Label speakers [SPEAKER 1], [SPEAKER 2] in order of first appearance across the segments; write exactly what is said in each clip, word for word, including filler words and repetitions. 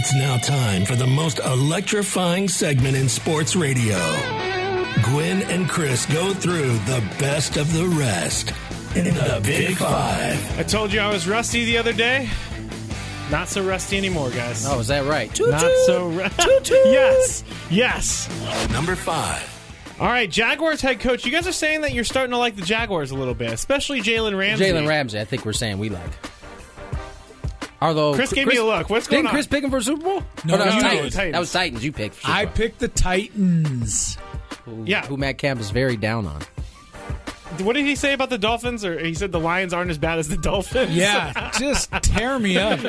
[SPEAKER 1] It's now time for the most electrifying segment in sports radio. Gwynn and Chris go through the best of the rest in the Big Five.
[SPEAKER 2] I told you I was rusty the other day. Not so rusty anymore, guys.
[SPEAKER 3] Oh, is that right? Toot
[SPEAKER 2] Not
[SPEAKER 3] toot.
[SPEAKER 2] so rusty. Yes. Yes.
[SPEAKER 1] Number five.
[SPEAKER 2] All right, Jaguars head coach. You guys are saying that you're starting to like the Jaguars a little bit, especially Jalen Ramsey.
[SPEAKER 3] Jalen Ramsey, I think we're saying we like. Although
[SPEAKER 2] Chris gave me a look. What's going
[SPEAKER 3] didn't
[SPEAKER 2] on?
[SPEAKER 3] Chris pick him for a Super Bowl?
[SPEAKER 4] No,
[SPEAKER 3] Oh, that was
[SPEAKER 4] you
[SPEAKER 3] Titans.
[SPEAKER 2] did.
[SPEAKER 3] That was Titans. You picked. For Super
[SPEAKER 4] I
[SPEAKER 3] Bowl.
[SPEAKER 4] picked the Titans.
[SPEAKER 3] Who,
[SPEAKER 2] Yeah.
[SPEAKER 3] who Matt Camp is very down on.
[SPEAKER 2] What did he say about the Dolphins? Or he said the Lions aren't as bad as the Dolphins?
[SPEAKER 4] Yeah, just tear me up.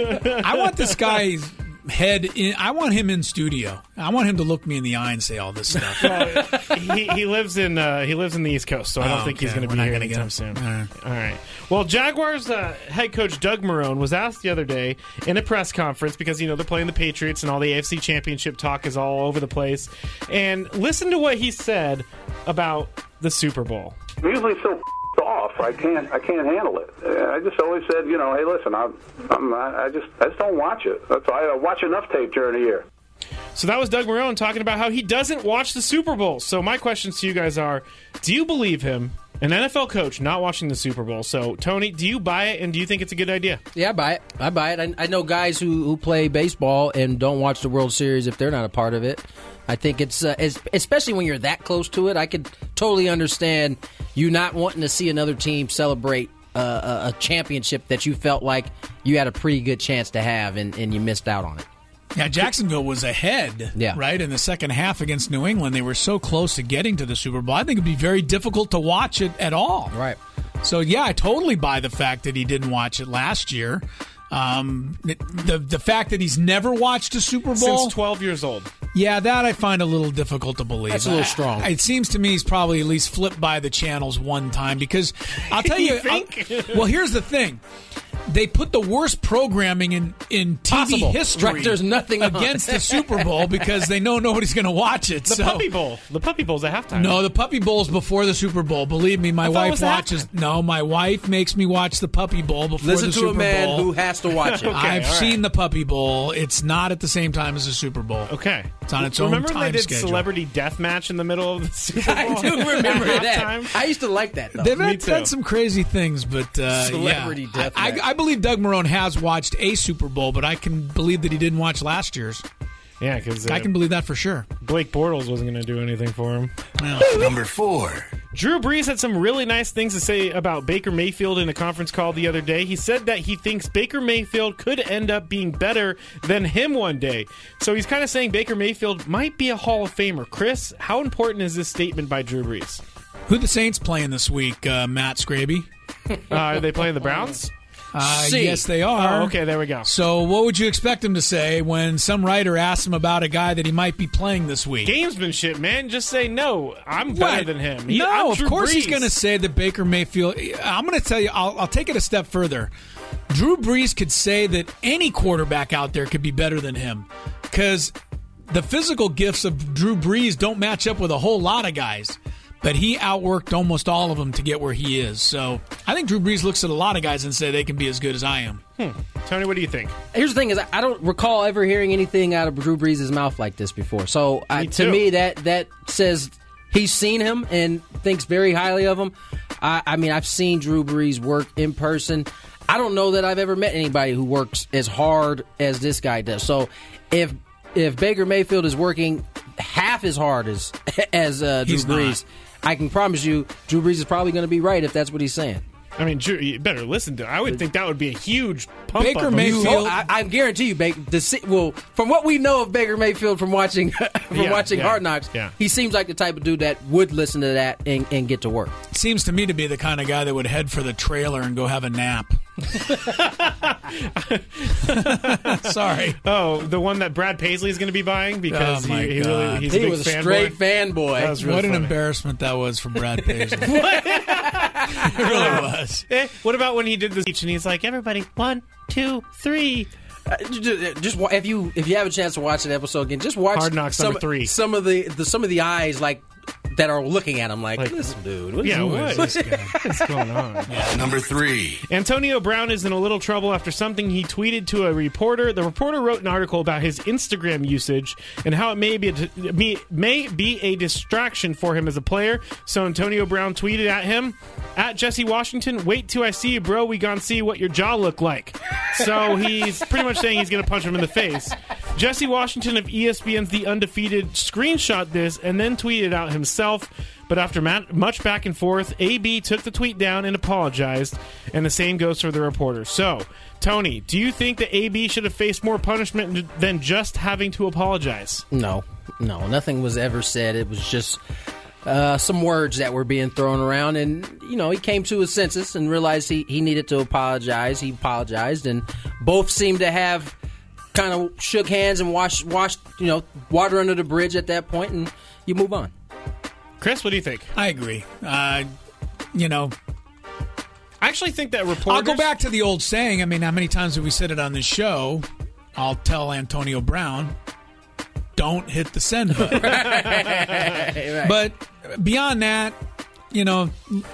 [SPEAKER 4] I want this guy's head in. I want him in studio. I want him to look me in the eye and say all this stuff.
[SPEAKER 2] Well, he, he lives in uh, he lives in the East Coast, so I don't
[SPEAKER 4] Oh,
[SPEAKER 2] think he's
[SPEAKER 4] okay.
[SPEAKER 2] going to
[SPEAKER 4] We're
[SPEAKER 2] be
[SPEAKER 4] not
[SPEAKER 2] here
[SPEAKER 4] gonna
[SPEAKER 2] anytime
[SPEAKER 4] get
[SPEAKER 2] soon.
[SPEAKER 4] him. All right.
[SPEAKER 2] All right. Well, Jaguars uh, head coach Doug Marrone was asked the other day in a press conference because you know they're playing the Patriots and all the A F C Championship talk is all over the place. And listen to what he said about the Super Bowl.
[SPEAKER 5] I'm usually so off, I can't, I can't handle it. I just always said, you know, hey, listen, I'm, I'm, I just, I just don't watch it. That's why I watch enough tape during the year.
[SPEAKER 2] So that was Doug Marrone talking about how he doesn't watch the Super Bowl. So my questions to you guys are, do you believe him, an N F L coach, not watching the Super Bowl? So, Tony, do you buy it, and do you think it's a good idea?
[SPEAKER 3] Yeah, I buy it. I buy it. I, I know guys who, who play baseball and don't watch the World Series if they're not a part of it. I think it's, uh, it's especially when you're that close to it. I could totally understand you not wanting to see another team celebrate uh, a, a championship that you felt like you had a pretty good chance to have, and, and you missed out on it.
[SPEAKER 4] Yeah, Jacksonville was ahead,
[SPEAKER 3] Yeah.
[SPEAKER 4] right, in the second half against New England. They were so close to getting to the Super Bowl. I think it would be very difficult to watch it at all.
[SPEAKER 3] Right.
[SPEAKER 4] So, yeah, I totally buy the fact that he didn't watch it last year. Um, the the fact that he's never watched a Super Bowl.
[SPEAKER 2] Since twelve years old.
[SPEAKER 4] Yeah, that I find a little difficult to believe.
[SPEAKER 3] That's a little
[SPEAKER 4] I-
[SPEAKER 3] strong.
[SPEAKER 4] I- it seems to me he's probably at least flipped by the channels one time because I'll tell you.
[SPEAKER 2] You think?
[SPEAKER 4] I'll- well, here's the thing. They put the worst programming in, in T V
[SPEAKER 3] Possible.
[SPEAKER 4] history
[SPEAKER 3] Right, there's nothing on.
[SPEAKER 4] against the Super Bowl because they know nobody's going to watch it.
[SPEAKER 2] The
[SPEAKER 4] so.
[SPEAKER 2] Puppy Bowl. The Puppy Bowl's at halftime.
[SPEAKER 4] No, the Puppy Bowl's before the Super Bowl. Believe me, my
[SPEAKER 2] I thought it
[SPEAKER 4] wife
[SPEAKER 2] was
[SPEAKER 4] watches.
[SPEAKER 2] halftime.
[SPEAKER 4] No, my wife makes me watch the Puppy Bowl before
[SPEAKER 3] Listen
[SPEAKER 4] the
[SPEAKER 3] to
[SPEAKER 4] Super
[SPEAKER 3] a man
[SPEAKER 4] Bowl.
[SPEAKER 3] who has to watch it.
[SPEAKER 2] Okay.
[SPEAKER 4] I've
[SPEAKER 2] all right.
[SPEAKER 4] seen the Puppy Bowl. It's not at the same time as the Super Bowl.
[SPEAKER 2] Okay.
[SPEAKER 4] It's on its
[SPEAKER 2] Remember
[SPEAKER 4] own
[SPEAKER 2] when
[SPEAKER 4] time
[SPEAKER 2] they did
[SPEAKER 4] schedule.
[SPEAKER 2] Celebrity Death Match in the middle of the Super Bowl?
[SPEAKER 3] I do remember
[SPEAKER 2] At
[SPEAKER 3] that.
[SPEAKER 2] halftime?
[SPEAKER 3] I used to like that, though.
[SPEAKER 4] They've
[SPEAKER 2] Me
[SPEAKER 4] had,
[SPEAKER 2] too.
[SPEAKER 4] done some crazy things, but uh,
[SPEAKER 3] Celebrity
[SPEAKER 4] yeah.
[SPEAKER 3] death
[SPEAKER 4] I,
[SPEAKER 3] match.
[SPEAKER 4] I, I believe Doug Marrone has watched a Super Bowl, but I can believe that he didn't watch last year's.
[SPEAKER 2] Yeah, because uh,
[SPEAKER 4] I can believe that for sure.
[SPEAKER 2] Blake Bortles wasn't going to do anything for him.
[SPEAKER 1] Number four.
[SPEAKER 2] Drew Brees had some really nice things to say about Baker Mayfield in a conference call the other day. He said that he thinks Baker Mayfield could end up being better than him one day. So he's kind of saying Baker Mayfield might be a Hall of Famer. Chris, how important is this statement by Drew Brees?
[SPEAKER 4] Who the Saints playing this week, uh, Matt Scraby?
[SPEAKER 2] Uh, are they playing the Browns?
[SPEAKER 4] Uh,
[SPEAKER 3] See.
[SPEAKER 4] yes, they are.
[SPEAKER 2] Oh, okay, there we go.
[SPEAKER 4] So what would you expect him to say when some writer asks him about a guy that he might be playing this week?
[SPEAKER 2] Gamesmanship, man. Just say, no, I'm better
[SPEAKER 4] What?
[SPEAKER 2] than him. He-
[SPEAKER 4] no,
[SPEAKER 2] I'm
[SPEAKER 4] of
[SPEAKER 2] Drew
[SPEAKER 4] course he's
[SPEAKER 2] Brees.
[SPEAKER 4] going to say that Baker Mayfield. I'm going to tell you, I'll, I'll take it a step further. Drew Brees could say that any quarterback out there could be better than him because the physical gifts of Drew Brees don't match up with a whole lot of guys. But he outworked almost all of them to get where he is. So I think Drew Brees looks at a lot of guys and say they can be as good as I am.
[SPEAKER 2] Hmm. Tony, what do you think?
[SPEAKER 3] Here's the thing: is I don't recall ever hearing anything out of Drew Brees' mouth like this before. So I,
[SPEAKER 2] Me
[SPEAKER 3] to
[SPEAKER 2] too.
[SPEAKER 3] me, that that says he's seen him and thinks very highly of him. I, I mean, I've seen Drew Brees work in person. I don't know that I've ever met anybody who works as hard as this guy does. So if if Baker Mayfield is working half as hard as as uh, Drew
[SPEAKER 4] He's
[SPEAKER 3] Brees, I can promise you, Drew Brees is probably going to be right if that's what he's saying.
[SPEAKER 2] I mean, Drew, you better listen to it. I would think that would be a huge pump
[SPEAKER 4] Baker
[SPEAKER 2] up.
[SPEAKER 4] Mayfield-
[SPEAKER 3] You, I, I guarantee you, Baker. The, si- well, from what we know of Baker Mayfield from watching from
[SPEAKER 2] Yeah,
[SPEAKER 3] watching
[SPEAKER 2] yeah,
[SPEAKER 3] Hard Knocks,
[SPEAKER 2] yeah.
[SPEAKER 3] he seems like the type of dude that would listen to that and, and get to work.
[SPEAKER 4] Seems to me to be the kind of guy that would head for the trailer and go have a nap. Sorry.
[SPEAKER 2] Oh, the one that Brad Paisley is going to be buying because
[SPEAKER 4] Oh, my
[SPEAKER 2] he, he
[SPEAKER 4] God.
[SPEAKER 2] really he's
[SPEAKER 3] He
[SPEAKER 2] a big
[SPEAKER 3] was a
[SPEAKER 2] fanboy.
[SPEAKER 3] straight fanboy.
[SPEAKER 2] That was really
[SPEAKER 4] What an
[SPEAKER 2] funny.
[SPEAKER 4] embarrassment that was for Brad Paisley. It really was.
[SPEAKER 2] Eh, what about when he did the speech and he's like, everybody, one, two, three.
[SPEAKER 3] Uh, ju- just wa- if you if you have a chance to watch that episode again, just watch
[SPEAKER 2] Hard Knocks
[SPEAKER 3] some,
[SPEAKER 2] number three.
[SPEAKER 3] Some of the, the some of the eyes like that are looking at him like,
[SPEAKER 2] Like,
[SPEAKER 3] listen, dude, what is
[SPEAKER 2] Yeah,
[SPEAKER 3] he
[SPEAKER 2] what?
[SPEAKER 3] doing?
[SPEAKER 2] What's going on?
[SPEAKER 1] Number three.
[SPEAKER 2] Antonio Brown is in a little trouble after something he tweeted to a reporter. The reporter wrote an article about his Instagram usage and how it may be a, may, may be a distraction for him as a player. So Antonio Brown tweeted at him, at Jesse Washington, wait till I see you, bro. We gonna see what your jaw look like. So he's pretty much saying he's going to punch him in the face. Jesse Washington of E S P N's The Undefeated screenshot this and then tweeted out himself. But after much back and forth, A B took the tweet down and apologized, and the same goes for the reporter. So, Tony, do you think that A B should have faced more punishment than just having to apologize?
[SPEAKER 3] No, no, nothing was ever said. It was just uh, some words that were being thrown around, and you know, he came to his senses and realized he, he needed to apologize. He apologized, and both seemed to have kind of shook hands and washed, washed, you know, water under the bridge at that point, and you move on.
[SPEAKER 2] Chris, what do you think?
[SPEAKER 4] I agree. Uh, you know,
[SPEAKER 2] I actually think that reporters...
[SPEAKER 4] I'll go back to the old saying. I mean, how many times have we said it on this show? I'll tell Antonio Brown, don't hit the send button.
[SPEAKER 3] Right.
[SPEAKER 4] But beyond that, you know...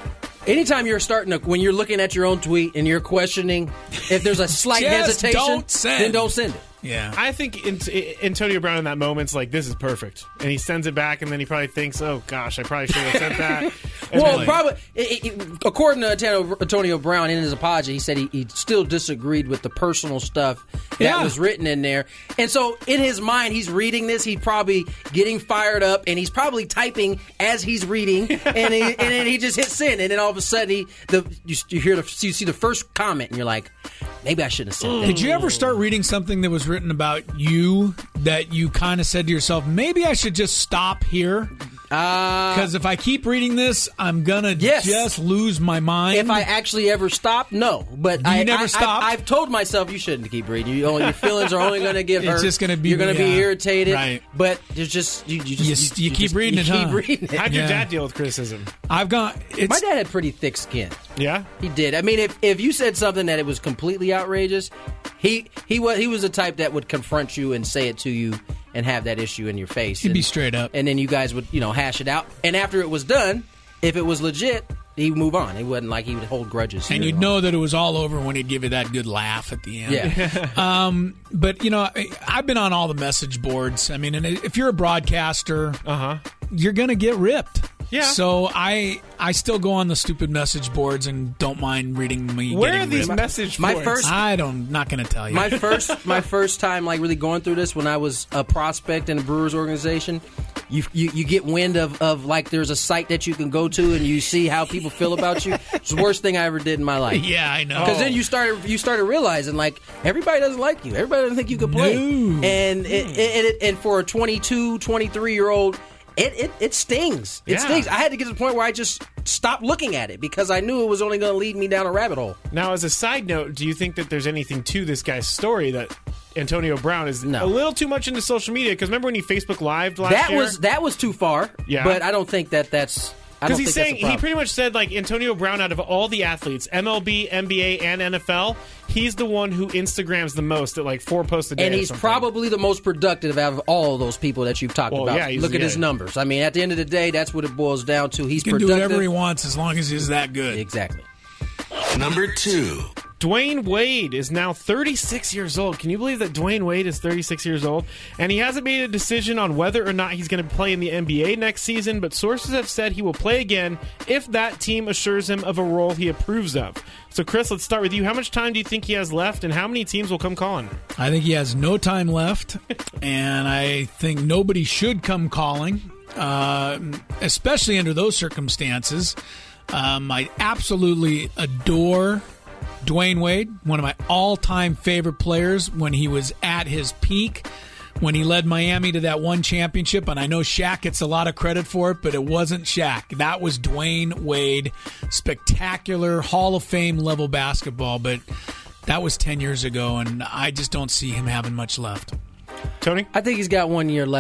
[SPEAKER 3] Anytime you're starting to, when you're looking at your own tweet and you're questioning if there's a slight
[SPEAKER 4] Just
[SPEAKER 3] hesitation,
[SPEAKER 4] don't send.
[SPEAKER 3] then don't send it.
[SPEAKER 4] Yeah.
[SPEAKER 2] I think Antonio Brown in that moment's like, this is perfect. And he sends it back, and then he probably thinks, oh, gosh, I probably should have sent that. And
[SPEAKER 3] Well,
[SPEAKER 2] then-
[SPEAKER 3] probably, it, it, according to Antonio, Antonio Brown in his apology, he said he, he still disagreed with the personal stuff that
[SPEAKER 4] Yeah.
[SPEAKER 3] was written in there. And so in his mind, he's reading this, he's probably getting fired up, and he's probably typing as he's reading, and, he, and then he just hits send, and then all of a sudden, he, the, you, you hear the, you see the first comment, and you're like, maybe I shouldn't have said that.
[SPEAKER 4] Did you ever start reading something that was written about you that you kind of said to yourself, maybe I should just stop here? Because if I keep reading this, I'm going to
[SPEAKER 3] Yes.
[SPEAKER 4] just lose my mind.
[SPEAKER 3] If I actually ever stop, no. But
[SPEAKER 4] You
[SPEAKER 3] I
[SPEAKER 4] never
[SPEAKER 3] I,
[SPEAKER 4] stopped?
[SPEAKER 3] I, I've told myself you shouldn't keep reading. You only, your feelings are only going to get
[SPEAKER 4] It's
[SPEAKER 3] hurt.
[SPEAKER 4] just gonna be-
[SPEAKER 3] You're going to be
[SPEAKER 4] yeah,
[SPEAKER 3] irritated.
[SPEAKER 4] right.
[SPEAKER 3] But there's just you, you, just,
[SPEAKER 4] You- you keep
[SPEAKER 3] just-
[SPEAKER 4] reading
[SPEAKER 3] you
[SPEAKER 4] it,
[SPEAKER 3] Keep
[SPEAKER 4] huh?
[SPEAKER 3] reading it.
[SPEAKER 2] How'd your
[SPEAKER 4] Yeah.
[SPEAKER 2] dad deal with criticism?
[SPEAKER 4] I've gone. It's,
[SPEAKER 3] My dad had pretty thick skin.
[SPEAKER 2] Yeah?
[SPEAKER 3] He did. I mean, if if you said something that it was completely outrageous, he he was he was the type that would confront you and say it to you and have that issue in your face.
[SPEAKER 4] He'd
[SPEAKER 3] and,
[SPEAKER 4] be straight up.
[SPEAKER 3] and then you guys would you know hash it out. And after it was done, if it was legit, he'd move on. It wasn't like he would hold grudges.
[SPEAKER 4] and
[SPEAKER 3] here
[SPEAKER 4] you'd
[SPEAKER 3] long.
[SPEAKER 4] know that it was all over when he'd give you that good laugh at the end.
[SPEAKER 3] Yeah.
[SPEAKER 4] Um, but, you know, I- I've been on all the message boards. I mean, and if you're a broadcaster,
[SPEAKER 2] Uh-huh.
[SPEAKER 4] you're going to get ripped.
[SPEAKER 2] Yeah.
[SPEAKER 4] So I I still go on the stupid message boards and don't mind reading me
[SPEAKER 2] Where
[SPEAKER 4] getting
[SPEAKER 2] are these
[SPEAKER 4] ripped.
[SPEAKER 2] message
[SPEAKER 3] My
[SPEAKER 2] boards?
[SPEAKER 3] first-
[SPEAKER 4] I don't not going to tell you.
[SPEAKER 3] My first, my first time, like really going through this when I was a prospect in a Brewers organization. You, you you get wind of, of like there's a site that you can go to and you see how people feel about you. It's the worst thing I ever did in my life.
[SPEAKER 4] yeah, I know.
[SPEAKER 3] Because then you started you started realizing like everybody doesn't like you. Everybody doesn't think you can play.
[SPEAKER 4] No.
[SPEAKER 3] And it, it, it, and for a twenty-two, twenty-three year old, it, it, it stings. It
[SPEAKER 2] Yeah.
[SPEAKER 3] stings. I had to get to the point where I just stopped looking at it because I knew it was only going to lead me down a rabbit hole.
[SPEAKER 2] Now, as a side note, do you think that there's anything to this guy's story that Antonio Brown is
[SPEAKER 3] No.
[SPEAKER 2] a little too much into social media? Because remember when he Facebook Lived last
[SPEAKER 3] That
[SPEAKER 2] year?
[SPEAKER 3] was that was too far.
[SPEAKER 2] Yeah.
[SPEAKER 3] But I don't think that that's. I
[SPEAKER 2] Because
[SPEAKER 3] don't
[SPEAKER 2] he's
[SPEAKER 3] think
[SPEAKER 2] saying
[SPEAKER 3] that's a
[SPEAKER 2] he
[SPEAKER 3] problem.
[SPEAKER 2] pretty much said like Antonio Brown out of all the athletes, M L B, N B A, and N F L, he's the one who Instagrams the most at like four posts a day.
[SPEAKER 3] And
[SPEAKER 2] or
[SPEAKER 3] he's
[SPEAKER 2] something.
[SPEAKER 3] probably the most productive out of all of those people that you've talked
[SPEAKER 2] Well,
[SPEAKER 3] about.
[SPEAKER 2] yeah, he's-
[SPEAKER 3] Look at
[SPEAKER 2] yeah.
[SPEAKER 3] his numbers. I mean, at the end of the day, that's what it boils down to. He's
[SPEAKER 4] he can do
[SPEAKER 3] productive.
[SPEAKER 4] whatever he wants as long as he's that good.
[SPEAKER 3] Exactly.
[SPEAKER 1] Number two.
[SPEAKER 2] Dwayne Wade is now thirty-six years old. Can you believe that Dwayne Wade is thirty-six years old? And he hasn't made a decision on whether or not he's going to play in the N B A next season, but sources have said he will play again if that team assures him of a role he approves of. So, Chris, let's start with you. How much time do you think he has left, and how many teams will come calling?
[SPEAKER 4] I think he has no time left, and I think nobody should come calling, uh, especially under those circumstances. Um, I absolutely adore Dwayne Wade, one of my all-time favorite players when he was at his peak, when he led Miami to that one championship. And I know Shaq gets a lot of credit for it, but it wasn't Shaq. That was Dwayne Wade. Spectacular Hall of Fame level basketball, but that was ten years ago, and I just don't see him having much left.
[SPEAKER 2] Tony?
[SPEAKER 3] I think he's got one year left.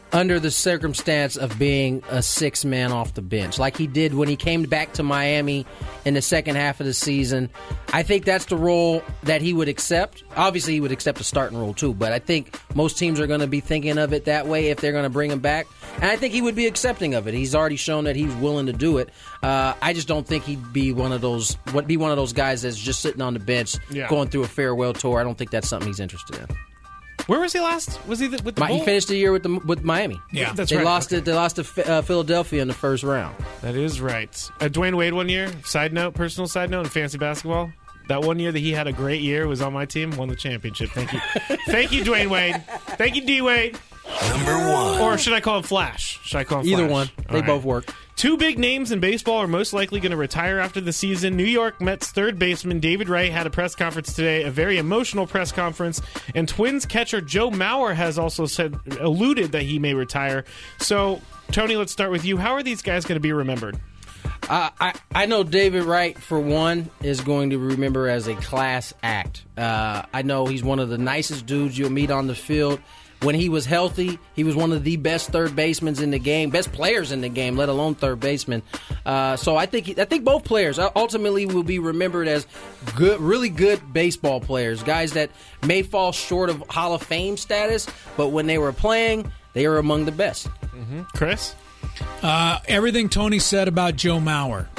[SPEAKER 3] under the circumstance of being a six man off the bench, like he did when he came back to Miami in the second half of the season. I think that's the role that he would accept. Obviously, he would accept a starting role too, but I think most teams are going to be thinking of it that way if they're going to bring him back. And I think he would be accepting of it. He's already shown that he's willing to do it. Uh, I just don't think he'd be one of those would be one of those guys that's just sitting on the bench
[SPEAKER 2] Yeah.
[SPEAKER 3] going through a farewell tour. I don't think that's something he's interested in.
[SPEAKER 2] Where was he last? Was he the, with the
[SPEAKER 3] My, he
[SPEAKER 2] Bulls?
[SPEAKER 3] finished the year with the with Miami.
[SPEAKER 4] Yeah.
[SPEAKER 2] That's
[SPEAKER 3] they
[SPEAKER 2] right.
[SPEAKER 3] lost
[SPEAKER 2] Okay.
[SPEAKER 3] it. They lost to uh, Philadelphia in the first round.
[SPEAKER 2] That is right. Uh, Dwayne Wade one year, side note, personal side note in fantasy basketball. That one year that he had a great year, was on my team, won the championship. Thank you. Thank you, Dwayne Wade. Thank you, D. Wade.
[SPEAKER 1] Number one.
[SPEAKER 2] Or should I call him Flash? Should I call him Flash?
[SPEAKER 3] Either one. They
[SPEAKER 2] All
[SPEAKER 3] both work.
[SPEAKER 2] Two big names in baseball are most likely going to retire after the season. New York Mets third baseman David Wright had a press conference today, a very emotional press conference, and Twins catcher Joe Mauer has also said, alluded that he may retire. So, Tony, let's start with you. How are these guys going to be remembered?
[SPEAKER 3] Uh, I, I know David Wright, for one, is going to remember as a class act. Uh, I know he's one of the nicest dudes you'll meet on the field. When he was healthy, he was one of the best third basemen in the game, best players in the game, let alone third baseman. Uh, so I think I think both players ultimately will be remembered as good, really good baseball players, guys that may fall short of Hall of Fame status, but when they were playing, they were among the best.
[SPEAKER 2] Mm-hmm. Chris?
[SPEAKER 4] Uh, everything Tony said about Joe Mauer.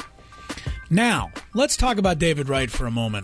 [SPEAKER 4] Now, let's talk about David Wright for a moment.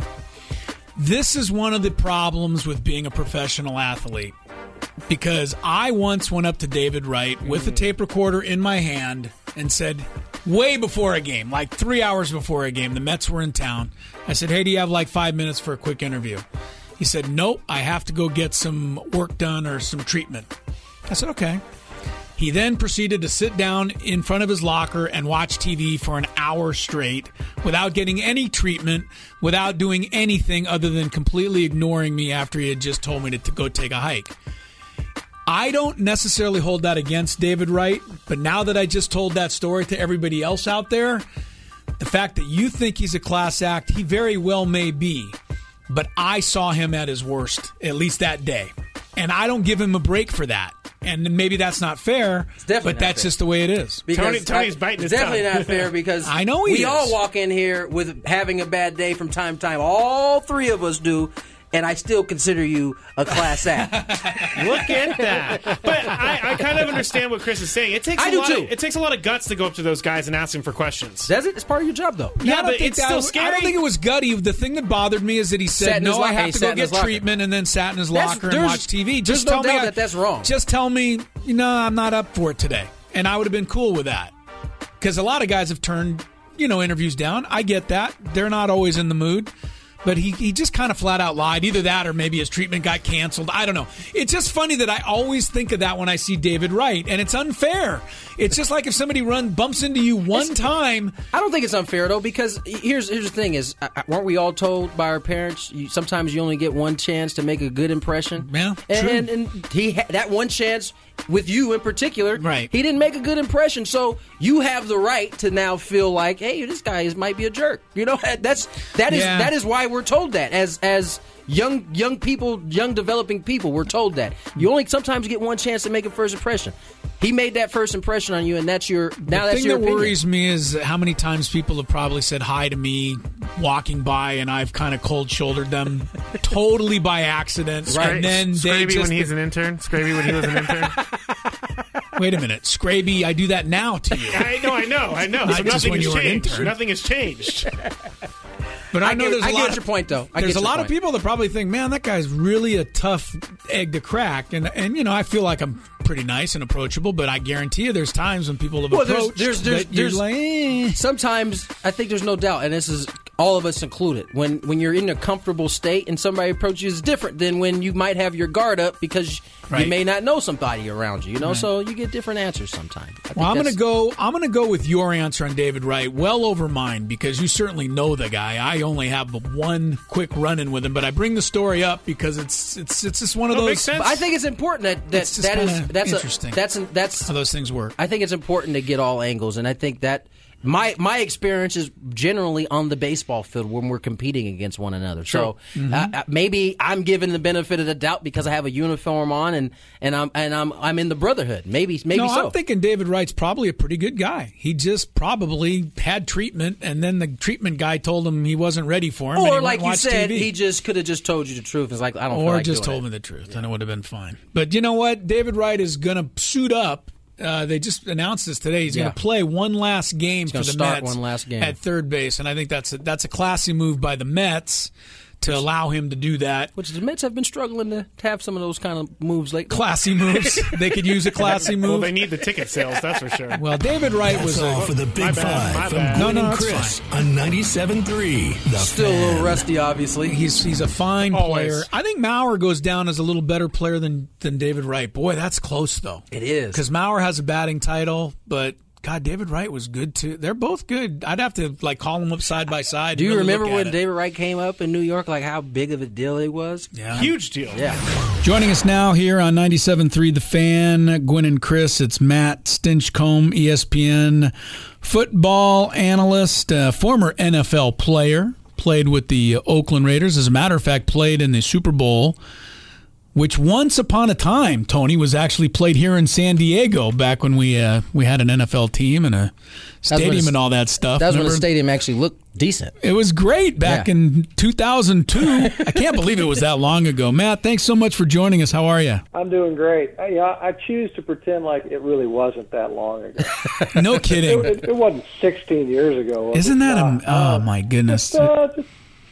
[SPEAKER 4] This is one of the problems with being a professional athlete. Because I once went up to David Wright with a tape recorder in my hand and said, way before a game, like three hours before a game, the Mets were in town. I said, hey, do you have like five minutes for a quick interview? He said, nope, I have to go get some work done or some treatment. I said, okay. He then proceeded to sit down in front of his locker and watch T V for an hour straight without getting any treatment, without doing anything other than completely ignoring me after he had just told me to, to go take a hike. I don't necessarily hold that against David Wright, but now that I just told that story to everybody else out there, the fact that you think he's a class act, he very well may be. But I saw him at his worst, at least that day. And I don't give him a break for that. And maybe that's not fair,
[SPEAKER 3] definitely
[SPEAKER 4] but
[SPEAKER 3] not
[SPEAKER 4] that's
[SPEAKER 3] fair.
[SPEAKER 4] just the way it is.
[SPEAKER 3] Because
[SPEAKER 2] Tony- Tony's
[SPEAKER 3] I-
[SPEAKER 2] biting his
[SPEAKER 3] definitely
[SPEAKER 2] tongue.
[SPEAKER 3] not fair because
[SPEAKER 4] I know he
[SPEAKER 3] we
[SPEAKER 4] is.
[SPEAKER 3] all walk in here with having a bad day from time to time. All three of us do, and I still consider you a class act.
[SPEAKER 2] Look at that! But I, I kind of understand what Chris is saying. It takes
[SPEAKER 3] I
[SPEAKER 2] a
[SPEAKER 3] do
[SPEAKER 2] lot.
[SPEAKER 3] too.
[SPEAKER 2] Of, it takes a lot of guts to go up to those guys and ask them for questions.
[SPEAKER 3] Does it? It's part of your job, though.
[SPEAKER 2] Yeah,
[SPEAKER 4] I don't
[SPEAKER 2] but
[SPEAKER 4] think
[SPEAKER 2] it's
[SPEAKER 4] that
[SPEAKER 2] still
[SPEAKER 4] was-
[SPEAKER 2] scary.
[SPEAKER 4] I don't think it was gutty. The thing that bothered me is that he
[SPEAKER 3] Sat
[SPEAKER 4] said,
[SPEAKER 3] in his
[SPEAKER 4] no, I
[SPEAKER 3] locker.
[SPEAKER 4] have
[SPEAKER 3] He
[SPEAKER 4] to
[SPEAKER 3] sat
[SPEAKER 4] go
[SPEAKER 3] in his
[SPEAKER 4] get
[SPEAKER 3] locker.
[SPEAKER 4] treatment and then sat in his
[SPEAKER 3] That's-
[SPEAKER 4] locker and
[SPEAKER 3] there's-
[SPEAKER 4] watch T V.
[SPEAKER 3] there's
[SPEAKER 4] Just
[SPEAKER 3] no
[SPEAKER 4] tell me
[SPEAKER 3] doubt
[SPEAKER 4] I-
[SPEAKER 3] that that's wrong.
[SPEAKER 4] Just tell me, you know, I'm not up for it today. And I would have been cool with that. Because a lot of guys have turned, you know, interviews down. I get that. They're not always in the mood. But he, he just kind of flat out lied. Either that or maybe his treatment got canceled. I don't know. It's just funny that I always think of that when I see David Wright, and it's unfair. It's just like if somebody run bumps into you one
[SPEAKER 3] It's-
[SPEAKER 4] time.
[SPEAKER 3] I don't think it's unfair though, because here's here's the thing: is uh, weren't we all told by our parents you, sometimes you only get one chance to make a good impression?
[SPEAKER 4] Yeah,
[SPEAKER 3] and,
[SPEAKER 4] true.
[SPEAKER 3] and, and he ha- that one chance with you in particular,
[SPEAKER 4] Right.
[SPEAKER 3] He didn't make a good impression, so you have the right to now feel like, hey, this guy is might be a jerk. You know, that's that is
[SPEAKER 4] Yeah.
[SPEAKER 3] that is why we're told that as as. Young young people, young developing people, we're told that. You only sometimes get one chance to make a first impression. He made that first impression on you, and that's your now
[SPEAKER 4] The
[SPEAKER 3] that's
[SPEAKER 4] thing
[SPEAKER 3] your
[SPEAKER 4] that
[SPEAKER 3] opinion.
[SPEAKER 4] worries me is how many times people have probably said hi to me walking by, and I've kind of cold shouldered them totally by accident.
[SPEAKER 3] Right.
[SPEAKER 4] And then they
[SPEAKER 2] Scraby
[SPEAKER 4] just
[SPEAKER 2] when he's an intern. Scraby when he was an intern.
[SPEAKER 4] wait a minute, Scraby, I do that now to you.
[SPEAKER 2] I know, I know, I know.
[SPEAKER 4] Not
[SPEAKER 2] So
[SPEAKER 4] just
[SPEAKER 2] nothing
[SPEAKER 4] when
[SPEAKER 2] has
[SPEAKER 4] you were an
[SPEAKER 2] changed.
[SPEAKER 4] intern.
[SPEAKER 2] Nothing has changed.
[SPEAKER 4] But I,
[SPEAKER 3] I
[SPEAKER 4] know
[SPEAKER 3] get-
[SPEAKER 4] there's a
[SPEAKER 3] I
[SPEAKER 4] lot
[SPEAKER 3] get
[SPEAKER 4] of,
[SPEAKER 3] your point, though. I
[SPEAKER 4] there's
[SPEAKER 3] get
[SPEAKER 4] a
[SPEAKER 3] your
[SPEAKER 4] lot
[SPEAKER 3] point.
[SPEAKER 4] of people that probably think, man, that guy's really a tough egg to crack. And, and you know, I feel like I'm pretty nice and approachable, but I guarantee you there's times when people have
[SPEAKER 3] Well, there's-
[SPEAKER 4] approached
[SPEAKER 3] there's- there's-
[SPEAKER 4] that you're
[SPEAKER 3] there's-
[SPEAKER 4] like, eh.
[SPEAKER 3] Sometimes I think there's no doubt, and this is all of us included. When when you're in a comfortable state and somebody approaches you, is different than when you might have your guard up because
[SPEAKER 4] Right.
[SPEAKER 3] you may not know somebody around you. You know, so you get different answers sometimes. I think
[SPEAKER 4] Well, I'm going to
[SPEAKER 3] that's-
[SPEAKER 4] go. I'm going to go with your answer on David Wright, well over mine, because you certainly know the guy. I only have the one quick run-in with him, but I bring the story up because it's it's it's just one of
[SPEAKER 2] No,
[SPEAKER 4] those
[SPEAKER 2] makes sense.
[SPEAKER 3] But I think it's important that that,
[SPEAKER 4] It's just
[SPEAKER 3] that is
[SPEAKER 4] kinda
[SPEAKER 3] that's
[SPEAKER 4] interesting.
[SPEAKER 3] A, that's a, that's
[SPEAKER 4] how those things work.
[SPEAKER 3] I think it's important to get all angles, and I think that my my experience is generally on the baseball field when we're competing against one another. So
[SPEAKER 4] mm-hmm.
[SPEAKER 3] uh, maybe I'm given the benefit of the doubt because I have a uniform on and, and I'm and I'm I'm in the brotherhood. Maybe maybe
[SPEAKER 4] no,
[SPEAKER 3] so.
[SPEAKER 4] I'm thinking David Wright's probably a pretty good guy. He just probably had treatment, and then the treatment guy told him he wasn't ready for him.
[SPEAKER 3] Or
[SPEAKER 4] and he
[SPEAKER 3] like
[SPEAKER 4] went
[SPEAKER 3] you
[SPEAKER 4] and
[SPEAKER 3] said,
[SPEAKER 4] T V.
[SPEAKER 3] he just could have just told you the truth. It's like I don't.
[SPEAKER 4] Or
[SPEAKER 3] feel like
[SPEAKER 4] just
[SPEAKER 3] doing
[SPEAKER 4] told
[SPEAKER 3] it.
[SPEAKER 4] me the truth, and it would have been fine. But you know what? David Wright is going to suit up. Uh, they just announced this today. He's
[SPEAKER 3] Yeah.
[SPEAKER 4] going to play one last game
[SPEAKER 3] He's
[SPEAKER 4] for
[SPEAKER 3] gonna
[SPEAKER 4] the
[SPEAKER 3] start
[SPEAKER 4] Mets
[SPEAKER 3] one last game.
[SPEAKER 4] at third base, and I think that's a, that's a classy move by the Mets to allow him to do that.
[SPEAKER 3] Which the Mets have been struggling to have some of those kind of moves lately.
[SPEAKER 4] Classy moves. They could use a classy move.
[SPEAKER 2] Well, they need the ticket sales, that's for sure.
[SPEAKER 4] Well, David Wright
[SPEAKER 1] That's
[SPEAKER 4] was
[SPEAKER 1] all
[SPEAKER 4] a,
[SPEAKER 1] for the Big
[SPEAKER 2] My bad, my
[SPEAKER 1] Five from
[SPEAKER 2] bad.
[SPEAKER 1] Gwen
[SPEAKER 4] No, no,
[SPEAKER 1] and
[SPEAKER 4] that's
[SPEAKER 1] Chris on ninety-seven point three. The
[SPEAKER 3] Still a little
[SPEAKER 1] Fan.
[SPEAKER 3] rusty, obviously.
[SPEAKER 4] He's he's a fine
[SPEAKER 2] Always.
[SPEAKER 4] player. I think Maurer goes down as a little better player than, than David Wright. Boy, that's close, though.
[SPEAKER 3] It is.
[SPEAKER 4] Because Maurer has a batting title, but, God, David Wright was good, too. They're both good. I'd have to, like, call them up side by side.
[SPEAKER 3] Do you
[SPEAKER 4] and really
[SPEAKER 3] remember
[SPEAKER 4] look at
[SPEAKER 3] when
[SPEAKER 4] it.
[SPEAKER 3] David Wright came up in New York, like how big of a deal it was?
[SPEAKER 4] Yeah.
[SPEAKER 2] Huge deal.
[SPEAKER 3] Yeah.
[SPEAKER 4] Joining us now here on ninety-seven point three The Fan, Gwen and Chris, it's Matt Stinchcomb, E S P N football analyst, uh, former N F L player, played with the Oakland Raiders. As a matter of fact, played in the Super Bowl, which once upon a time, Tony, was actually played here in San Diego back when we uh, we had an N F L team and a stadium
[SPEAKER 3] it's-
[SPEAKER 4] and all that stuff.
[SPEAKER 3] That was when the
[SPEAKER 4] Remember?
[SPEAKER 3] stadium actually looked decent.
[SPEAKER 4] It was great back
[SPEAKER 3] Yeah.
[SPEAKER 4] in two thousand two. I can't believe it was that long ago. Matt, thanks so much for joining us. How are you?
[SPEAKER 6] I'm doing great. I, you know, I choose to pretend like it really wasn't that long ago.
[SPEAKER 4] No
[SPEAKER 6] it,
[SPEAKER 4] kidding.
[SPEAKER 6] it, it wasn't sixteen years ago. was
[SPEAKER 4] Isn't
[SPEAKER 6] it?
[SPEAKER 4] that
[SPEAKER 6] Not.
[SPEAKER 4] a, oh my goodness?
[SPEAKER 6] Uh, it's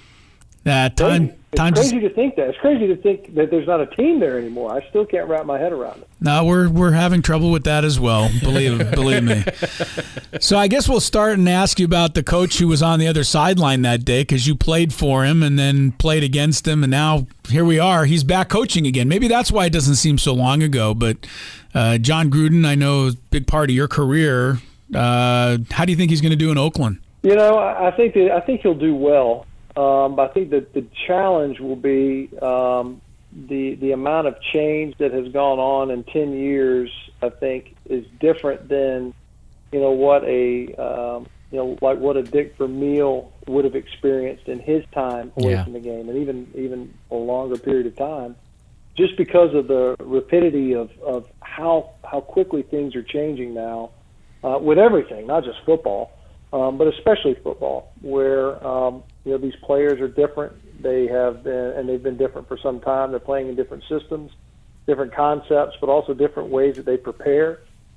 [SPEAKER 4] That time
[SPEAKER 6] crazy. It's
[SPEAKER 4] time just
[SPEAKER 6] crazy to think that. It's crazy to think that there's not a team there anymore. I still can't wrap my head around it.
[SPEAKER 4] No, we're we're having trouble with that as well. Believe believe me. So I guess we'll start and ask you about the coach who was on the other sideline that day, because you played for him and then played against him, and now here we are. He's back coaching again. Maybe that's why it doesn't seem so long ago. But uh, John Gruden, I know, is a big part of your career. Uh, how do you think he's going to do in Oakland?
[SPEAKER 6] You know, I I think that I think he'll do well. Um, but I think that the challenge will be um, the the amount of change that has gone on in ten years. I think is different than you know what a um, you know like what a Dick Vermeil would have experienced in his time away
[SPEAKER 3] Yeah.
[SPEAKER 6] from the game, and even even a longer period of time, just because of the rapidity of, of how how quickly things are changing now uh, with everything, not just football. Um, but especially football, where um, you know these players are different. They have been, and they've been different for some time. They're playing in different systems, different concepts, but also different ways that they prepare.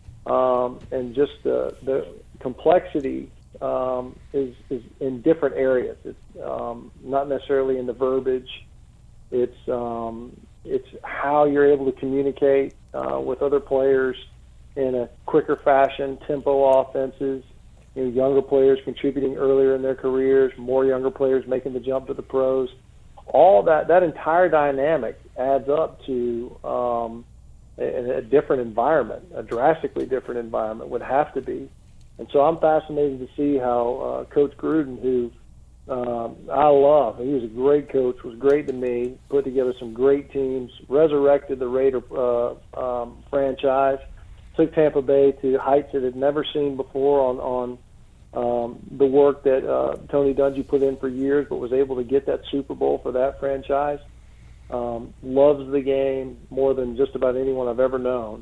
[SPEAKER 6] Um, and just the the complexity um, is is in different areas. It's um, not necessarily in the verbiage. It's um, it's how you're able to communicate uh, with other players in a quicker fashion, tempo offenses. You know, younger players contributing earlier in their careers, more younger players making the jump to the pros. All that that entire dynamic adds up to um, a, a different environment, a drastically different environment would have to be. And so I'm fascinated to see how uh, Coach Gruden, who um, I love, he was a great coach, was great to me, put together some great teams, resurrected the Raider uh, um, franchise, took Tampa Bay to heights it had never seen before on, on um, the work that uh, Tony Dungy put in for years, but was able to get that Super Bowl for that franchise. Um, loves the game more than just about anyone I've ever known.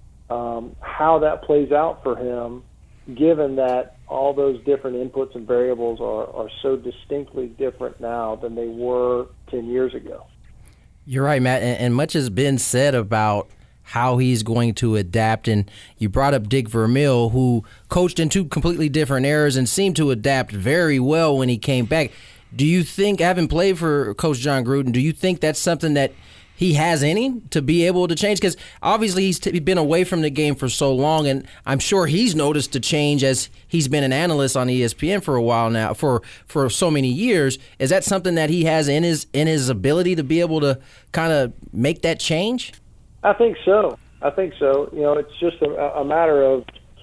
[SPEAKER 6] Um, how that plays out for him, given that all those different inputs and variables are, are so distinctly different now than they were ten years ago.
[SPEAKER 3] You're right, Matt, and, and much has been said about how he's going to adapt. And you brought up Dick Vermeil, who coached in two completely different eras and seemed to adapt very well when he came back. Do you think, having played for Coach John Gruden, do you think that's something that he has any to be able to change? Because obviously he's t- been away from the game for so long, and I'm sure he's noticed the change as he's been an analyst on E S P N for a while now, for, for so many years. Is that something that he has in his in his ability to be able to kind of make that change?
[SPEAKER 6] I think so. I think so. You know, it's just a, a matter of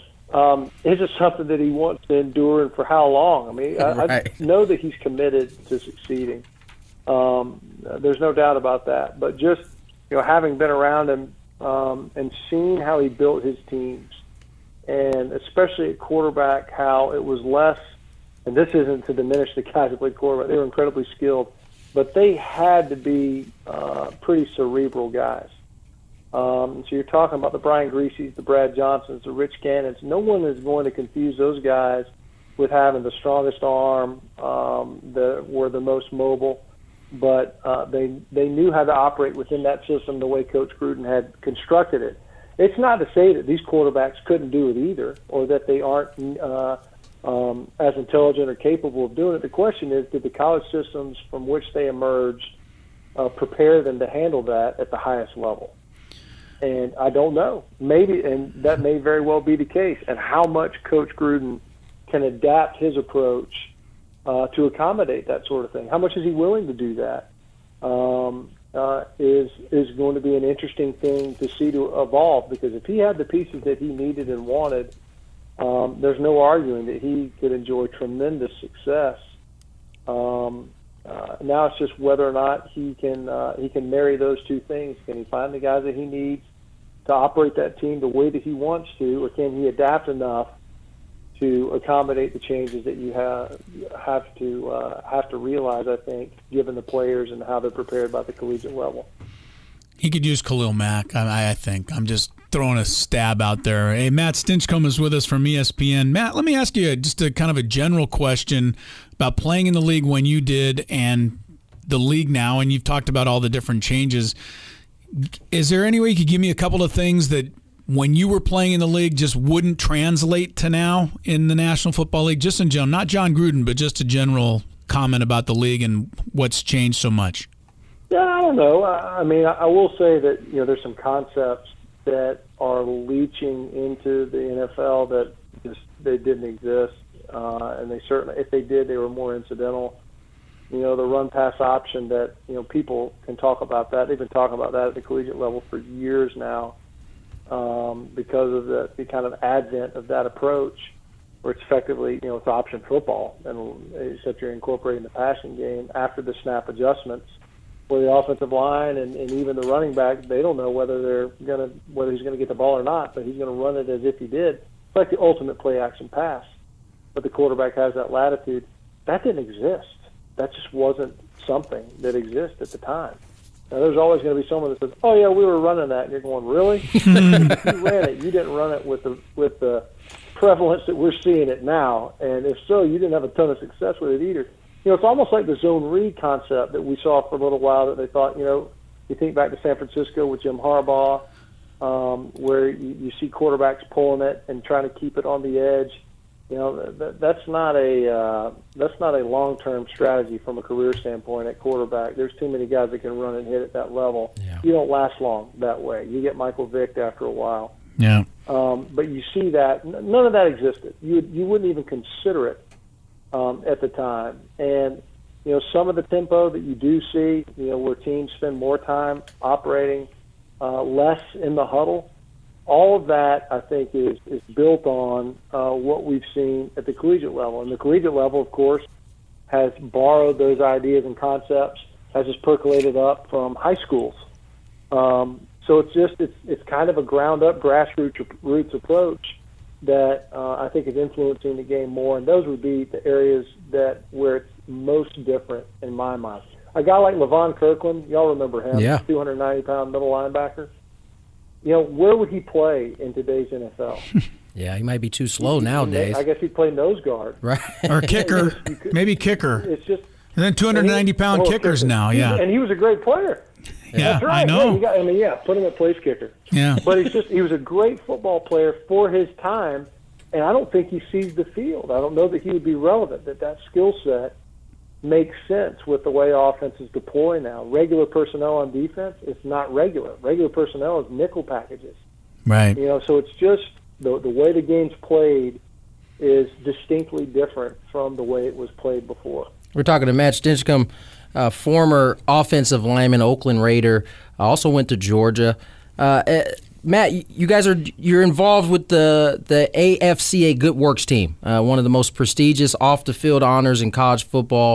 [SPEAKER 6] um, is it something that he wants to endure and for how long? I mean, I,
[SPEAKER 3] Right.
[SPEAKER 6] I know that he's committed to succeeding. Um, there's no doubt about that. But just, you know, having been around him um, and seeing how he built his teams and especially at quarterback, how it was less, and this isn't to diminish the guys who played quarterback, they were incredibly skilled, but they had to be uh, pretty cerebral guys. Um, so you're talking about the Brian Griese's, the Brad Johnsons, the Rich Gannons. No one is going to confuse those guys with having the strongest arm, um, that were the most mobile, but uh, they they knew how to operate within that system the way Coach Gruden had constructed it. It's not to say that these quarterbacks couldn't do it either, or that they aren't uh, um, as intelligent or capable of doing it. The question is, did the college systems from which they emerged uh, prepare them to handle that at the highest level? And I don't know. Maybe, and that may very well be the case. And how much Coach Gruden can adapt his approach uh, to accommodate that sort of thing. How much is he willing to do that? Um, uh, is is going to be an interesting thing to see to evolve. Because if he had the pieces that he needed and wanted, um, there's no arguing that he could enjoy tremendous success. Um, Uh, now it's just whether or not he can uh, he can marry those two things. Can he find the guys that he needs to operate that team the way that he wants to, or can he adapt enough to accommodate the changes that you have have to uh, have to realize? I think, given the players and how they're prepared by the collegiate level.
[SPEAKER 4] He could use Khalil Mack, I, I think. I'm just throwing a stab out there. Hey, Matt Stinchcomb is with us from E S P N. Matt, let me ask you just a kind of a general question about playing in the league when you did and the league now, and you've talked about all the different changes. Is there any way you could give me a couple of things that when you were playing in the league just wouldn't translate to now in the National Football League, just in general? Not John Gruden, but just a general comment about the league and what's changed so much.
[SPEAKER 6] Yeah, I don't know. I, I mean, I, I will say that, you know, there's some concepts that are leaching into the N F L that just they didn't exist, uh, and they certainly, if they did, they were more incidental. You know, the run-pass option that, you know, people can talk about that. They've been talking about that at the collegiate level for years now, um, because of the, the kind of advent of that approach, where it's effectively, you know, it's option football, and except you're incorporating the passing game after the snap adjustments, where the offensive line and, and even the running back, they don't know whether they're gonna whether he's gonna get the ball or not, but he's gonna run it as if he did. It's like the ultimate play action pass, but the quarterback has that latitude. That didn't exist. That just wasn't something that existed at the time. Now, there's always going to be someone that says, "Oh yeah, we were running that," and you're going, "Really? You ran it. You didn't run it with the with the prevalence that we're seeing it now, and if so, you didn't have a ton of success with it either." You know, it's almost like the zone read concept that we saw for a little while that they thought, you know, you think back to San Francisco with Jim Harbaugh, um, where you, you see quarterbacks pulling it and trying to keep it on the edge. You know, that, that's not a uh, that's not a long-term strategy from a career standpoint at quarterback. There's too many guys that can run and hit at that level.
[SPEAKER 3] Yeah.
[SPEAKER 6] You don't last long that way. You get Michael Vick after a while.
[SPEAKER 4] Yeah.
[SPEAKER 6] Um, but you see that none of that existed. You you wouldn't even consider it um, at the time. And you know, some of the tempo that you do see, you know, where teams spend more time operating uh, less in the huddle. All of that, I think, is, is built on uh, what we've seen at the collegiate level. And the collegiate level, of course, has borrowed those ideas and concepts, has just percolated up from high schools. Um, so it's just it's it's kind of a ground-up, grassroots roots approach that uh, I think is influencing the game more. And those would be the areas that where it's most different in my mind. A guy like Levon Kirkland, y'all remember him,
[SPEAKER 3] yeah.
[SPEAKER 6] two hundred ninety pound middle linebacker. You know, where would he play in today's N F L?
[SPEAKER 3] Yeah, he might be too slow
[SPEAKER 6] he,
[SPEAKER 3] nowadays.
[SPEAKER 6] I guess he'd play nose guard.
[SPEAKER 3] Right.
[SPEAKER 4] Or kicker. Could, Maybe kicker.
[SPEAKER 6] It's just
[SPEAKER 4] and then two hundred ninety pound
[SPEAKER 6] oh,
[SPEAKER 4] kickers
[SPEAKER 6] kicker.
[SPEAKER 4] now, yeah.
[SPEAKER 6] He, and he was a great player.
[SPEAKER 4] Yeah,
[SPEAKER 6] That's right.
[SPEAKER 4] I know.
[SPEAKER 6] Yeah, you got, I mean, yeah, put him at place kicker.
[SPEAKER 4] Yeah.
[SPEAKER 6] But he's just he was a great football player for his time, and I don't think he sees the field. I don't know that he would be relevant, that that skill set makes sense with the way offenses deploy now. Regular personnel on defense, it's not regular. Regular personnel is nickel packages.
[SPEAKER 4] Right.
[SPEAKER 6] You know, so it's just the the way the game's played is distinctly different from the way it was played before.
[SPEAKER 3] We're talking to Matt Stinchcomb, uh, former offensive lineman, Oakland Raider, also went to Georgia. Uh, uh, Matt, you guys are you're involved with the the A F C A Good Works team, uh, one of the most prestigious off the field honors in college football.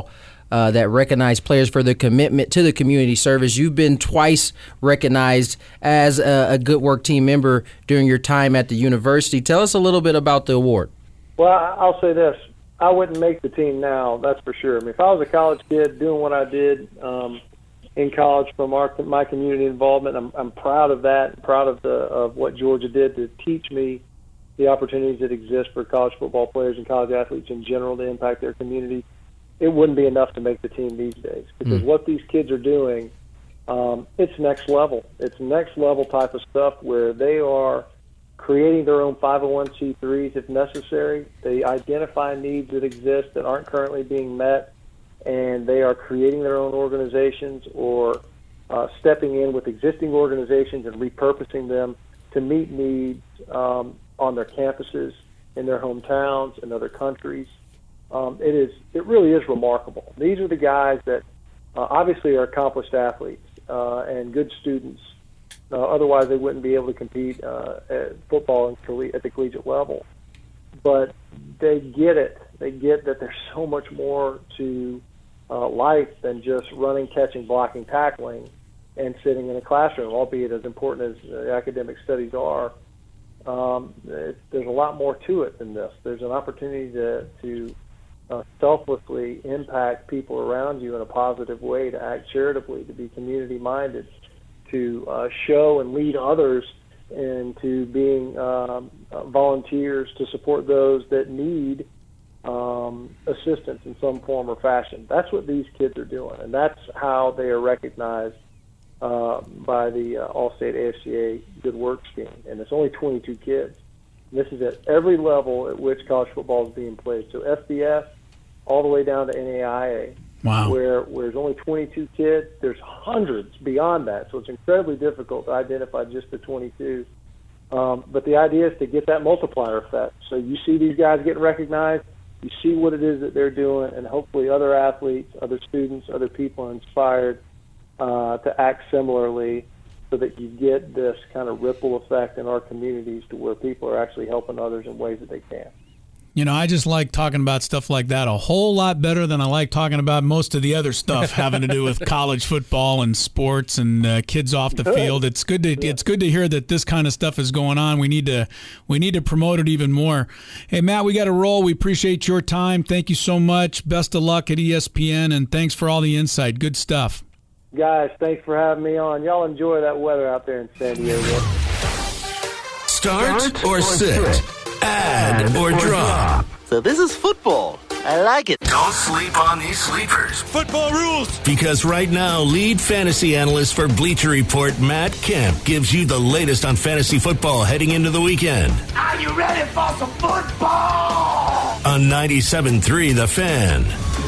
[SPEAKER 3] uh, that recognize players for their commitment to the community service. You've been twice recognized as a, a Good Work team member during your time at the university. Tell us a little bit about the award.
[SPEAKER 6] Well, I'll say this. I wouldn't make the team now, that's for sure. I mean, if I was a college kid doing what I did um, in college from our, my community involvement, I'm, I'm proud of that, and proud of the of what Georgia did to teach me the opportunities that exist for college football players and college athletes in general to impact their community. It wouldn't be enough to make the team these days, because mm. what these kids are doing, um, it's next level. It's next level type of stuff where they are creating their own five oh one c threes if necessary. They identify needs that exist that aren't currently being met, and they are creating their own organizations or uh, stepping in with existing organizations and repurposing them to meet needs um, on their campuses, in their hometowns, in other countries. Um, it is, it really is remarkable. These are the guys that uh, obviously are accomplished athletes uh, and good students. Uh, otherwise, they wouldn't be able to compete uh, at football and coll- at the collegiate level. But they get it. They get that there's so much more to uh, life than just running, catching, blocking, tackling, and sitting in a classroom, albeit as important as uh, academic studies are. Um, it, there's a lot more to it than this. There's an opportunity to, to uh, selflessly impact people around you in a positive way, to act charitably, to be community-minded, to uh, show and lead others into being um, uh, volunteers to support those that need um, assistance in some form or fashion. That's what these kids are doing, and that's how they are recognized uh, by the uh, All-State A F C A Good Work Scheme. And it's only twenty-two kids. And this is at every level at which college football is being played. So F B S all the way down to N A I A.
[SPEAKER 4] Wow.
[SPEAKER 6] Where, where there's only twenty-two kids, there's hundreds beyond that. So it's incredibly difficult to identify just the twenty-two. Um, but the idea is to get that multiplier effect. So you see these guys getting recognized, you see what it is that they're doing, and hopefully other athletes, other students, other people are inspired uh, to act similarly, so that you get this kind of ripple effect in our communities to where people are actually helping others in ways that they can.
[SPEAKER 4] You know, I just like talking about stuff like that a whole lot better than I like talking about most of the other stuff having to do with college football and sports and uh, kids off the field. It's good to yeah. it's good to hear that this kind of stuff is going on. We need to we need to promote it even more. Hey, Matt, we got to roll. We appreciate your time. Thank you so much. Best of luck at E S P N, and thanks for all the insight. Good stuff.
[SPEAKER 6] Guys, thanks for having me on. Y'all enjoy that weather out there in San Diego.
[SPEAKER 1] Start, Start or, or sit. sit. Add or drop.
[SPEAKER 7] So this is football. I like it.
[SPEAKER 1] Don't sleep on these sleepers.
[SPEAKER 8] Football rules.
[SPEAKER 1] Because right now, lead fantasy analyst for Bleacher Report, Matt Kemp, gives you the latest on fantasy football heading into the weekend.
[SPEAKER 8] Are you ready for some football?
[SPEAKER 1] On ninety-seven point three The Fan.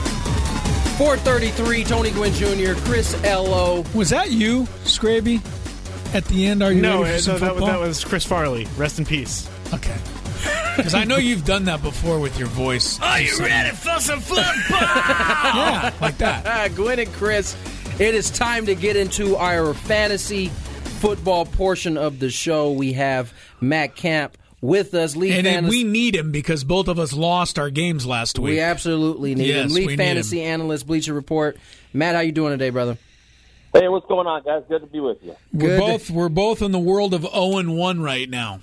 [SPEAKER 3] four thirty-three, Tony Gwynn Junior, Chris Ello.
[SPEAKER 4] Was that you, Scraby, at the end? Are you
[SPEAKER 2] no,
[SPEAKER 4] ready for some
[SPEAKER 2] no, that,
[SPEAKER 4] football?
[SPEAKER 2] that was Chris Farley. Rest in peace.
[SPEAKER 4] Okay. Because I know you've done that before with your voice.
[SPEAKER 8] Are you ready for some football?
[SPEAKER 4] Yeah, like that.
[SPEAKER 3] Gwen and Chris, it is time to get into our fantasy football portion of the show. We have Matt Kemp with us. Lead
[SPEAKER 4] and
[SPEAKER 3] fantasy-
[SPEAKER 4] we need him because both of us lost our games last week.
[SPEAKER 3] We absolutely need
[SPEAKER 4] yes,
[SPEAKER 3] him. Lead
[SPEAKER 4] we
[SPEAKER 3] fantasy
[SPEAKER 4] need him.
[SPEAKER 3] analyst, Bleacher Report. Matt, how you doing today, brother?
[SPEAKER 9] Hey, what's going on, guys? Good to be with you.
[SPEAKER 4] We're
[SPEAKER 3] Good.
[SPEAKER 4] both we're both in the world of oh and one right now.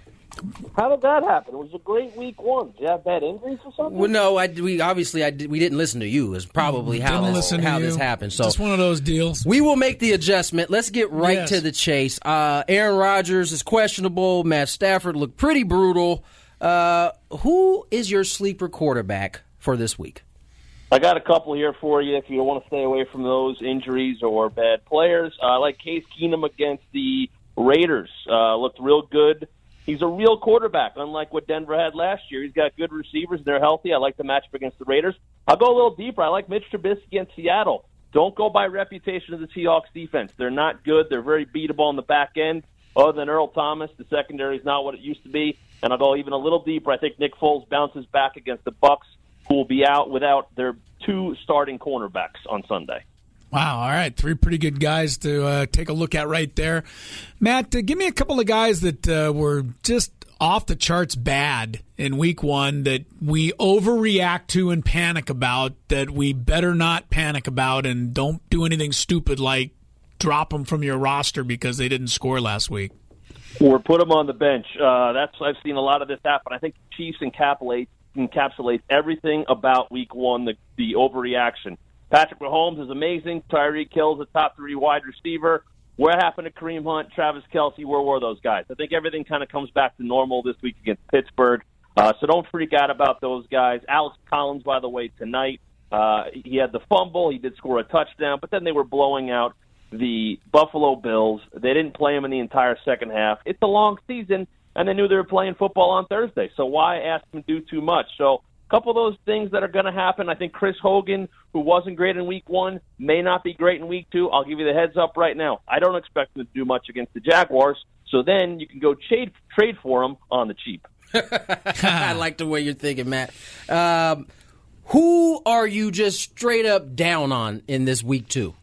[SPEAKER 9] How did that happen? It was a great week one. Did you have bad injuries or something?
[SPEAKER 3] Well, no, I, we obviously I did, we didn't listen to you. Is probably how
[SPEAKER 4] Didn't
[SPEAKER 3] this,
[SPEAKER 4] listen to
[SPEAKER 3] how
[SPEAKER 4] you.
[SPEAKER 3] this happened. So
[SPEAKER 4] just one of those deals.
[SPEAKER 3] we will make the adjustment. Let's get right
[SPEAKER 4] Yes.
[SPEAKER 3] to the chase. Uh, Aaron Rodgers is questionable. Matt Stafford looked pretty brutal. Uh, who is your sleeper quarterback for this week?
[SPEAKER 9] I got a couple here for you if you want to stay away from those injuries or bad players. Uh, I like Case Keenum against the Raiders. Uh, looked real good. He's a real quarterback, unlike what Denver had last year. He's got good receivers. They're healthy. I like the matchup against the Raiders. I'll go a little deeper. I like Mitch Trubisky against Seattle. Don't go by reputation of the Seahawks defense. They're not good. They're very beatable on the back end. Other than Earl Thomas, the secondary is not what it used to be. And I'll go even a little deeper. I think Nick Foles bounces back against the Bucs, who will be out without their two starting cornerbacks on Sunday.
[SPEAKER 4] Wow, all right. Three pretty good guys to uh, take a look at right there. Matt, uh, give me a couple of guys that uh, were just off the charts bad in week one that we overreact to and panic about that we better not panic about and don't do anything stupid like drop them from your roster because they didn't score last week?
[SPEAKER 9] Or put them on the bench. Uh, that's I've seen a lot of this happen. I think the Chiefs encapsulate encapsulates everything about week one, the, the overreaction. Patrick Mahomes is amazing. Tyreek Hill's a top three wide receiver. What happened to Kareem Hunt, Travis Kelce? Where were those guys? I think everything kind of comes back to normal this week against Pittsburgh. Uh, so don't freak out about those guys. Alex Collins, by the way, tonight, uh, he had the fumble. He did score a touchdown, but then they were blowing out the Buffalo Bills. They didn't play him in the entire second half. It's a long season, and they knew they were playing football on Thursday. So why ask them to do too much? So a couple of those things that are going to happen. I think Chris Hogan, who wasn't great in week one, may not be great in week two. I'll give you the heads up right now. I don't expect him to do much against the Jaguars. So then you can go trade, trade for him on the cheap.
[SPEAKER 3] I like the way you're thinking, Matt. Um, who are you just straight up down on in this week two?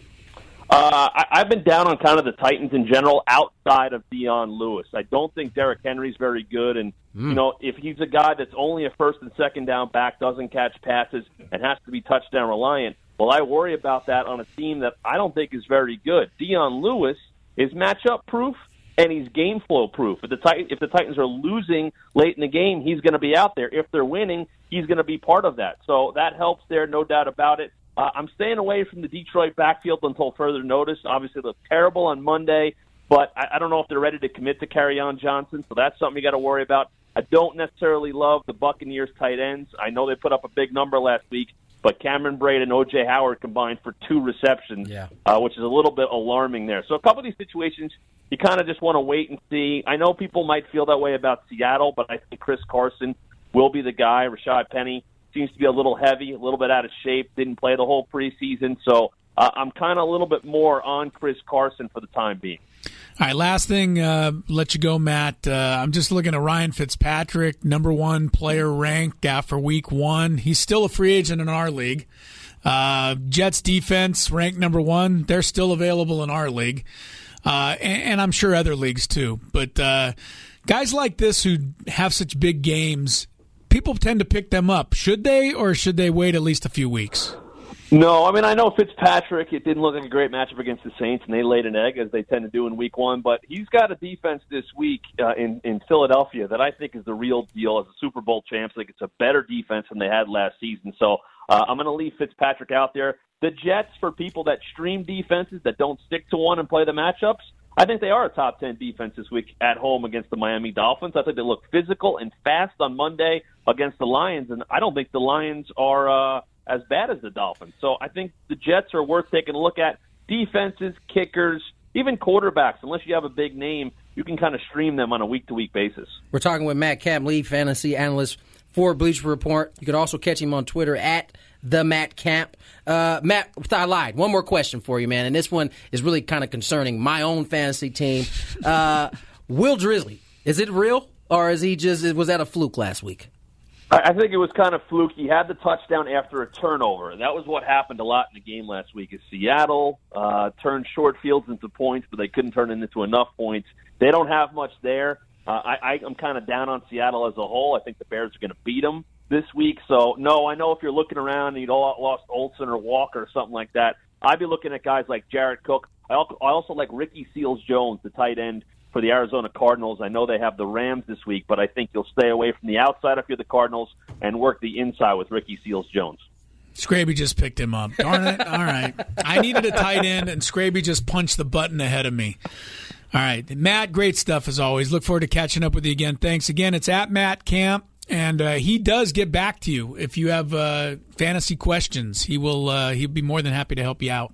[SPEAKER 9] Uh, I, I've been down on kind of the Titans in general outside of Dion Lewis. I don't think Derrick Henry's very good. And, mm. you know, if he's a guy that's only a first and second down back, doesn't catch passes, and has to be touchdown reliant, well, I worry about that on a team that I don't think is very good. Dion Lewis is matchup proof, and he's game flow proof. If the, Tit- if the Titans are losing late in the game, he's going to be out there. If they're winning, he's going to be part of that. So that helps there, no doubt about it. Uh, I'm staying away from the Detroit backfield until further notice. Obviously, it looked terrible on Monday, but I, I don't know if they're ready to commit to Kerryon Johnson, so that's something you got to worry about. I don't necessarily love the Buccaneers tight ends. I know they put up a big number last week, but Cameron Braid and O J Howard combined for two receptions,
[SPEAKER 3] yeah.
[SPEAKER 9] uh, which is a little bit alarming there. So a couple of these situations, you kind of just want to wait and see. I know people might feel that way about Seattle, but I think Chris Carson will be the guy. Rashad Penny seems to be a little heavy, a little bit out of shape, didn't play the whole preseason. So uh, I'm kind of a little bit more on Chris Carson for the time being.
[SPEAKER 4] All right, last thing, uh, let you go, Matt. Uh, I'm just looking at Ryan Fitzpatrick, number one player ranked after week one. He's still a free agent in our league. Uh, Jets defense ranked number one. They're still available in our league. Uh, and, and I'm sure other leagues too. But uh, guys like this who have such big games, people tend to pick them up. Should they, or should they wait at least a few weeks?
[SPEAKER 9] No, I mean, I know Fitzpatrick, it didn't look like a great matchup against the Saints, and they laid an egg, as they tend to do in week one, but he's got a defense this week uh, in, in Philadelphia that I think is the real deal as a Super Bowl champ. I think it's a better defense than they had last season, so uh, I'm going to leave Fitzpatrick out there. The Jets, for people that stream defenses that don't stick to one and play the matchups, I think they are a top ten defense this week at home against the Miami Dolphins. I think they look physical and fast on Monday against the Lions, and I don't think the Lions are uh, as bad as the Dolphins. So I think the Jets are worth taking a look at. Defenses, kickers, even quarterbacks, unless you have a big name, you can kind of stream them on a week-to-week basis.
[SPEAKER 3] We're talking with Matt Camp, lead fantasy analyst for Bleacher Report. You can also catch him on Twitter at the Matt Camp. Uh, Matt, I lied. One more question for you, man, and this one is really kind of concerning my own fantasy team. Uh, Will Drisley, is it real, or is he just was that a fluke last week?
[SPEAKER 9] I think it was kind of fluke. He had the touchdown after a turnover. That was what happened a lot in the game last week. Is Seattle uh, turned short fields into points, but they couldn't turn it into enough points. They don't have much there. Uh, I, I'm kind of down on Seattle as a whole. I think the Bears are going to beat them this week. So, no, I know if you're looking around and you'd lost Olsen or Walker or something like that, I'd be looking at guys like Jared Cook. I also, I also like Ricky Seals-Jones, the tight end for the Arizona Cardinals. I know they have the Rams this week, but I think you'll stay away from the outside if you're the Cardinals and work the inside with Ricky Seals-Jones.
[SPEAKER 4] Scraby just picked him up. Darn it. All right. I needed a tight end, and Scraby just punched the button ahead of me. All right. Matt, great stuff as always. Look forward to catching up with you again. Thanks again. It's at Matt Camp, and uh, he does get back to you if you have uh, fantasy questions. He will. Uh, he'll be more than happy to help you out.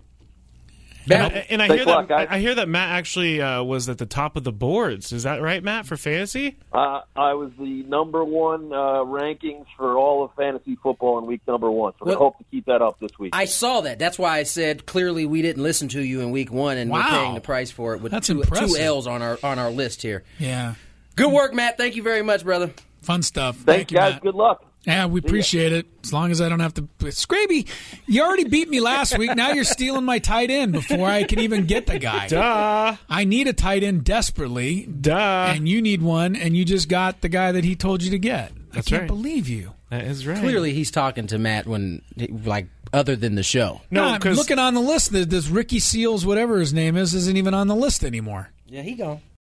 [SPEAKER 2] And, and I hear that I hear that Matt actually uh, was at the top of the boards. Is that right, Matt, for fantasy?
[SPEAKER 9] Uh, I was the number one uh, rankings for all of fantasy football in week number one. So well, I hope to keep that up this week.
[SPEAKER 3] I saw that. That's why I said clearly we didn't listen to you in week one, and
[SPEAKER 4] wow.
[SPEAKER 3] we're paying the price for it with
[SPEAKER 4] That's
[SPEAKER 3] two,
[SPEAKER 4] impressive.
[SPEAKER 3] two L's on our on our list here.
[SPEAKER 4] Yeah.
[SPEAKER 3] Good work, Matt. Thank you very much, brother.
[SPEAKER 4] Fun stuff.
[SPEAKER 9] Thanks,
[SPEAKER 4] Thank you,
[SPEAKER 9] guys.
[SPEAKER 4] Matt.
[SPEAKER 9] Good luck.
[SPEAKER 4] Yeah, we appreciate it. As long as I don't have to. Scraby, you already beat me last week. Now you're stealing my tight end before I can even get the guy.
[SPEAKER 2] Duh.
[SPEAKER 4] I need a tight end desperately.
[SPEAKER 2] Duh.
[SPEAKER 4] And you need one, and you just got the guy that he told you to get.
[SPEAKER 2] That's
[SPEAKER 4] I can't
[SPEAKER 2] right.
[SPEAKER 4] believe you.
[SPEAKER 2] That is right.
[SPEAKER 3] Clearly, he's talking to Matt when, like, other than the show.
[SPEAKER 4] No,
[SPEAKER 2] No,
[SPEAKER 4] I'm
[SPEAKER 2] 'cause-
[SPEAKER 4] looking on the list. This Ricky Seals, whatever his name is, isn't even on the list anymore.
[SPEAKER 3] Yeah, he gone.